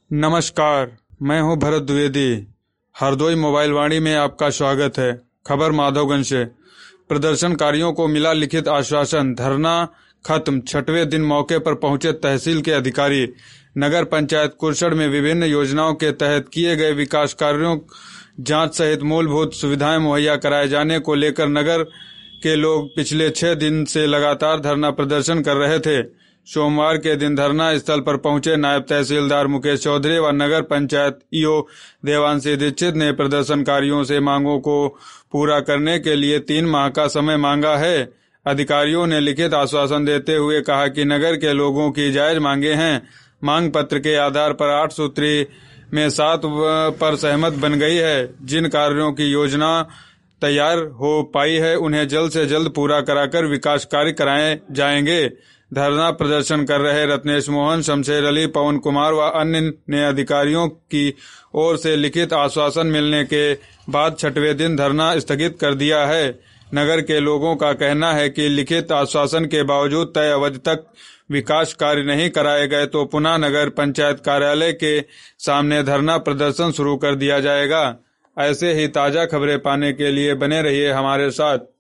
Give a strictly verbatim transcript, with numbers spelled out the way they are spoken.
नमस्कार, मैं हूं भरत द्विवेदी। हरदोई मोबाइल वाणी में आपका स्वागत है। खबर माधवगंज से। प्रदर्शनकारियों को मिला लिखित आश्वासन, धरना खत्म। छठवें दिन मौके पर पहुंचे तहसील के अधिकारी। नगर पंचायत कुरसड़ में विभिन्न योजनाओं के तहत किए गए विकास कार्यों जांच सहित मूलभूत सुविधाएं मुहैया कराए जाने को लेकर नगर के लोग पिछले छह दिन से लगातार धरना प्रदर्शन कर रहे थे। सोमवार के दिन धरना स्थल पर पहुंचे नायब तहसीलदार मुकेश चौधरी व नगर पंचायत ईओ देवांशी दीक्षित ने प्रदर्शनकारियों से मांगों को पूरा करने के लिए तीन माह का समय मांगा है। अधिकारियों ने लिखित आश्वासन देते हुए कहा कि नगर के लोगों की जायज मांगे हैं। मांग पत्र के आधार पर आठ सूत्री में सात पर सहमत बन गई है। जिन कार्यों की योजना तैयार हो पाई है उन्हें जल्द से जल्द पूरा कराकर विकास कार्य कराए जाएंगे। धरना प्रदर्शन कर रहे रत्नेश मोहन, शमशेर अली, पवन कुमार व अन्य ने अधिकारियों की ओर से लिखित आश्वासन मिलने के बाद छठवें दिन धरना स्थगित कर दिया है। नगर के लोगों का कहना है कि लिखित आश्वासन के बावजूद तय अवधि तक विकास कार्य नहीं कराए गए तो पुनः नगर पंचायत कार्यालय के सामने धरना प्रदर्शन शुरू कर दिया जाएगा। ऐसे ही ताजा खबरें पाने के लिए बने रहिए हमारे साथ।